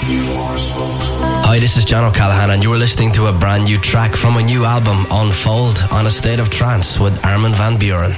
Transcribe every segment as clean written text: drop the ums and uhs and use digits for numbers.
Hi, this is John O'Callaghan, and you're listening to a brand new track from a new album, Unfold, on A State of Trance with Armin van Buuren.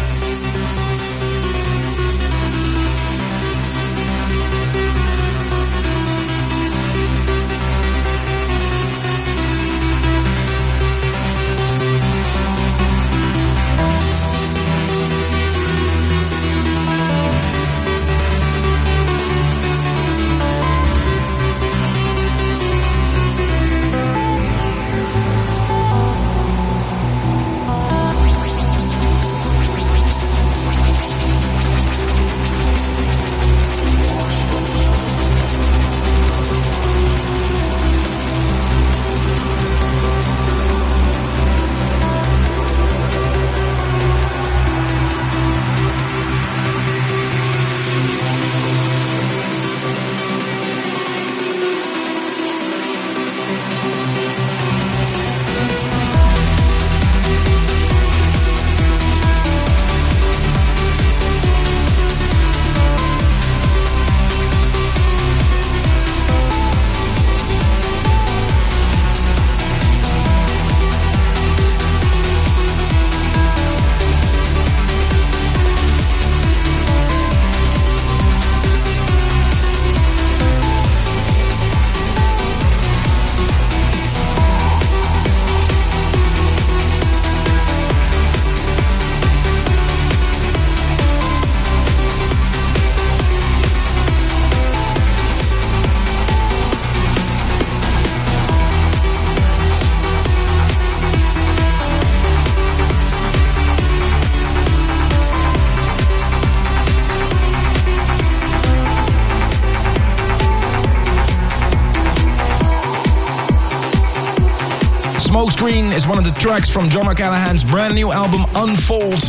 Smokescreen is one of the tracks from John O'Callaghan's brand new album Unfold.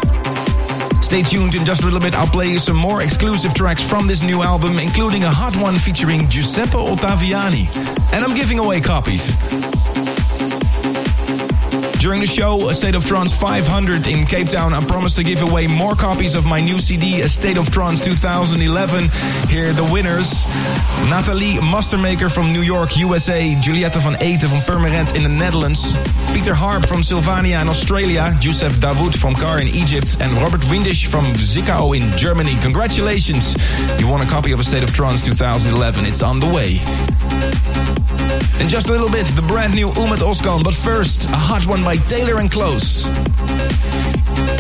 Stay tuned, in just a little bit I'll play you some more exclusive tracks from this new album, including a hot one featuring Giuseppe Ottaviani. And I'm giving away copies. During the show, A State of Trance 500 in Cape Town, I promised to give away more copies of my new CD, A State of Trance 2011. Here are the winners. Nathalie Mastermaker from New York, USA. Juliette van Eten from Purmerend in the Netherlands. Peter Harp from Sylvania in Australia. Joseph Dawood from Kar in Egypt. And Robert Windisch from Zwickau in Germany. Congratulations! You won a copy of A State of Trance 2011. It's on the way. In just a little bit, the brand new Ummet Ozcan. But first, a hot one by Taylor & Close.